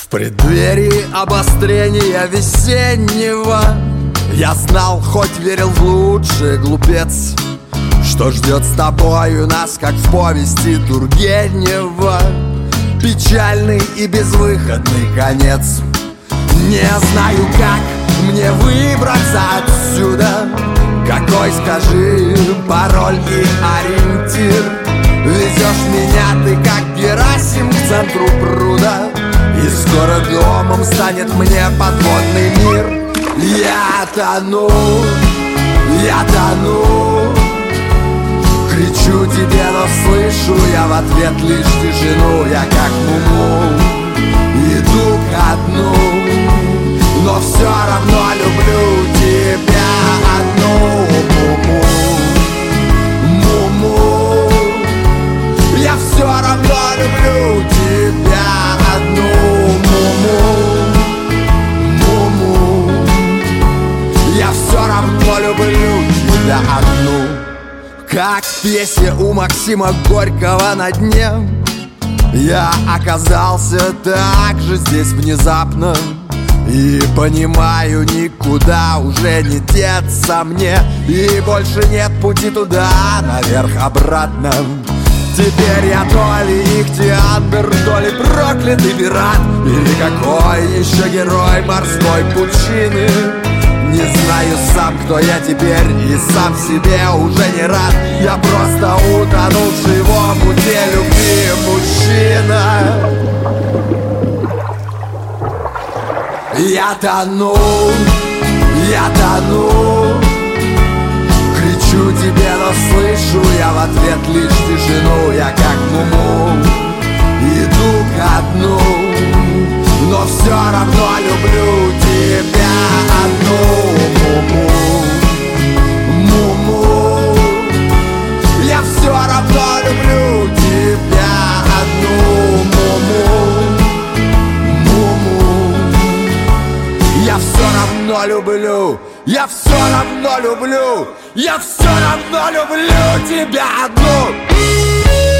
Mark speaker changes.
Speaker 1: В преддверии обострения весеннего я знал, хоть верил в лучшее, глупец, что ждет с тобою нас, как в повести Тургенева. Печальный и безвыходный конец. Не знаю, как мне выбраться отсюда. Какой, скажи, пароль и ориентир? Везешь меня ты, как Герасим, к центру пруда, и скоро домом станет мне подводный мир. Я тону, кричу тебе, но слышу я в ответ лишь тишину. Я как Муму иду ко дну, но все равно люблю тебя одну. Муму, я все равно люблю тебя одну. Муму, я все равно люблю тебя одну. Как в пьесе у Максима Горького «На дне» я оказался так же здесь внезапно. И понимаю, никуда уже не деться мне, и больше нет пути туда, наверх, обратно. Теперь я то ли ихтиандр, то ли проклятый пират, или какой еще герой морской пучины. Не знаю сам, кто я теперь, и сам себе уже не рад. Я просто утонувший в омуте любви мужчина. Я тону, кричу тебе, но слышу я в ответ лишь тишину. Я как Муму иду ко дну, но все равно люблю тебя одну. Муму, я все равно люблю тебя одну. Я все равно люблю, я все равно люблю, я все равно люблю тебя одну.